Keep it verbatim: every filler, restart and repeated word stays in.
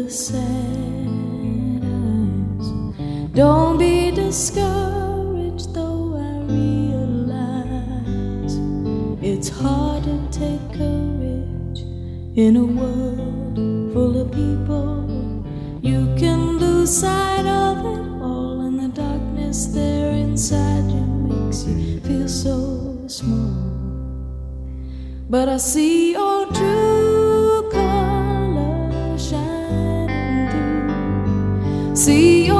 the sad eyes. Don't be discouraged, though I realize it's hard to take courage in a world full of people. You can lose sight of it all, and the darkness there inside you makes you feel so small. But I see your true colors shining through. See your